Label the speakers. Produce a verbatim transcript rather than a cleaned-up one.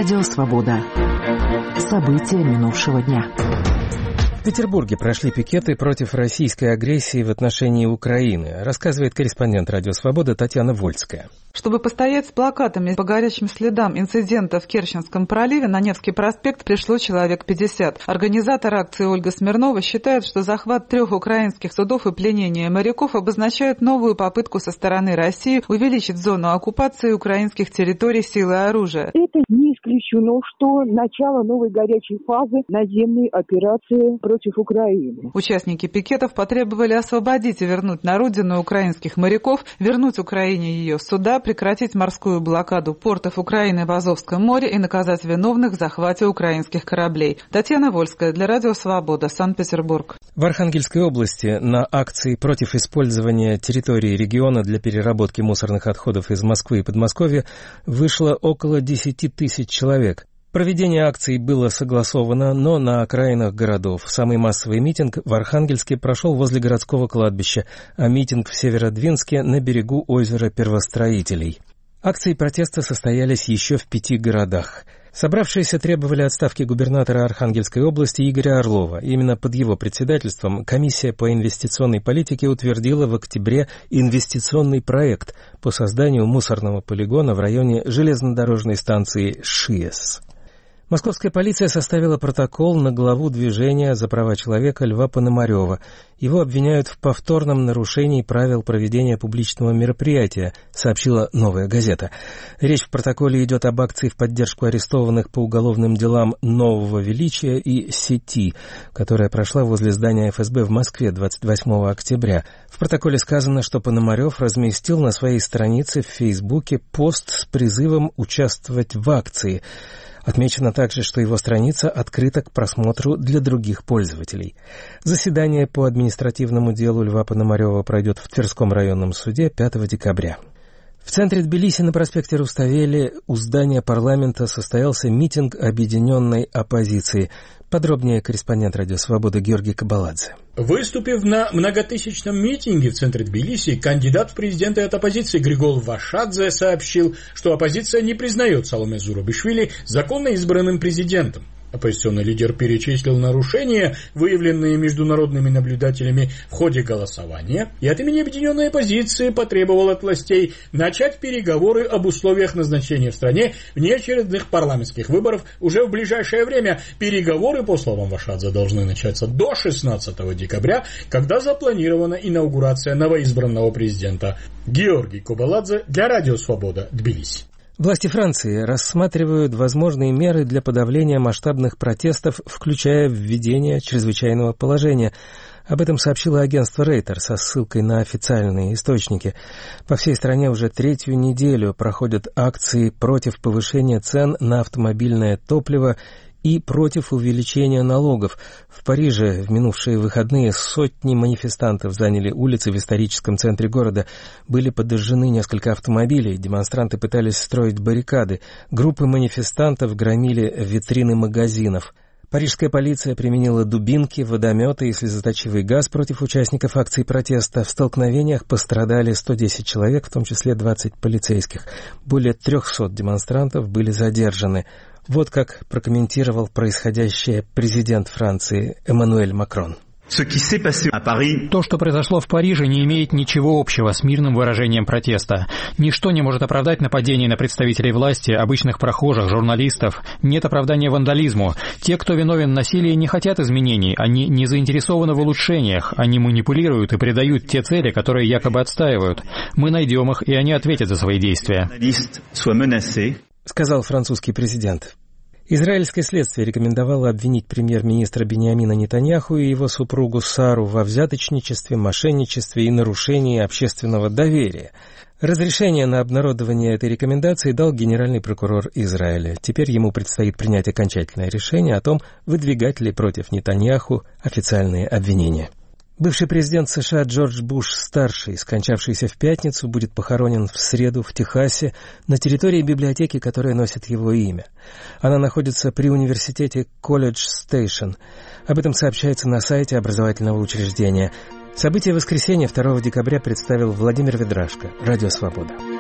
Speaker 1: Радио «Свобода». События минувшего дня.
Speaker 2: В Петербурге прошли пикеты против российской агрессии в отношении Украины, рассказывает корреспондент «Радио Свобода» Татьяна Вольская.
Speaker 3: Чтобы постоять с плакатами по горячим следам инцидента в Керченском проливе, на Невский проспект пришло человек пятьдесят. Организатор акции Ольга Смирнова считает, что захват трех украинских судов и пленение моряков обозначают новую попытку со стороны России увеличить зону оккупации украинских территорий силой оружия.
Speaker 4: Это не исключено, что начало новой горячей фазы наземной операции против Украины.
Speaker 3: Участники пикетов потребовали освободить и вернуть на родину украинских моряков, вернуть Украине ее суда, прекратить морскую блокаду портов Украины в Азовском море и наказать виновных в захвате украинских кораблей. Татьяна Вольская для Радио Свобода, Санкт-Петербург.
Speaker 2: В Архангельской области на акции против использования территории региона для переработки мусорных отходов из Москвы и Подмосковья вышло около десять тысяч человек. Проведение акций было согласовано, но на окраинах городов. Самый массовый митинг в Архангельске прошел возле городского кладбища, а митинг в Северодвинске на берегу озера Первостроителей. Акции протеста состоялись еще в пяти городах. Собравшиеся требовали отставки губернатора Архангельской области Игоря Орлова. Именно под его председательством комиссия по инвестиционной политике утвердила в октябре инвестиционный проект по созданию мусорного полигона в районе железнодорожной станции ШИЭС. Московская полиция составила протокол на главу движения за права человека Льва Пономарева. Его обвиняют в повторном нарушении правил проведения публичного мероприятия, сообщила «Новая газета». Речь в протоколе идет об акции в поддержку арестованных по уголовным делам «Нового величия» и «Сети», которая прошла возле здания эф эс бэ в Москве двадцать восьмого октября. В протоколе сказано, что Пономарев разместил на своей странице в Фейсбуке пост с призывом участвовать в акции. Отмечено также, что его страница открыта к просмотру для других пользователей. Заседание по административному делу Льва Пономарева пройдет в Тверском районном суде пятого декабря. В центре Тбилиси на проспекте Руставели у здания парламента состоялся митинг объединенной оппозиции. Подробнее корреспондент «Радио Свобода» Георгий Кабаладзе.
Speaker 5: Выступив на многотысячном митинге в центре Тбилиси, кандидат в президенты от оппозиции Григол Вашадзе сообщил, что оппозиция не признает Саломе Зурабишвили законно избранным президентом. Оппозиционный лидер перечислил нарушения, выявленные международными наблюдателями в ходе голосования, и от имени объединенной оппозиции потребовал от властей начать переговоры об условиях назначения в стране внеочередных парламентских выборов уже в ближайшее время. Переговоры, по словам Вашадзе, должны начаться до шестнадцатого декабря, когда запланирована инаугурация новоизбранного президента. Георгий Кабаладзе для Радио Свобода, Тбилиси.
Speaker 2: Власти Франции рассматривают возможные меры для подавления масштабных протестов, включая введение чрезвычайного положения. Об этом сообщило агентство Рейтер со ссылкой на официальные источники. По всей стране уже третью неделю проходят акции против повышения цен на автомобильное топливо и против увеличения налогов. В Париже в минувшие выходные сотни манифестантов заняли улицы в историческом центре города. Были подожжены несколько автомобилей, демонстранты пытались строить баррикады. Группы манифестантов громили витрины магазинов. Парижская полиция применила дубинки, водометы и слезоточивый газ против участников акций протеста. В столкновениях пострадали сто десять человек, в том числе двадцать полицейских. Более трехсот демонстрантов были задержаны. Вот как прокомментировал происходящее президент Франции Эммануэль Макрон.
Speaker 6: То, что произошло в Париже, не имеет ничего общего с мирным выражением протеста. Ничто не может оправдать нападение на представителей власти, обычных прохожих, журналистов. Нет оправдания вандализму. Те, кто виновен в насилии, не хотят изменений. Они не заинтересованы в улучшениях. Они манипулируют и предают те цели, которые якобы отстаивают. Мы найдем их, и они ответят за свои действия.
Speaker 2: Сказал французский президент. Израильское следствие рекомендовало обвинить премьер-министра Биньямина Нетаньяху и его супругу Сару во взяточничестве, мошенничестве и нарушении общественного доверия. Разрешение на обнародование этой рекомендации дал генеральный прокурор Израиля. Теперь ему предстоит принять окончательное решение о том, выдвигать ли против Нетаньяху официальные обвинения. Бывший президент США Джордж Буш-старший, скончавшийся в пятницу, будет похоронен в среду в Техасе на территории библиотеки, которая носит его имя. Она находится при университете Колледж Стейшн. Об этом сообщается на сайте образовательного учреждения. Событие воскресенья второго декабря представил Владимир Ведрашко, Радио Свобода.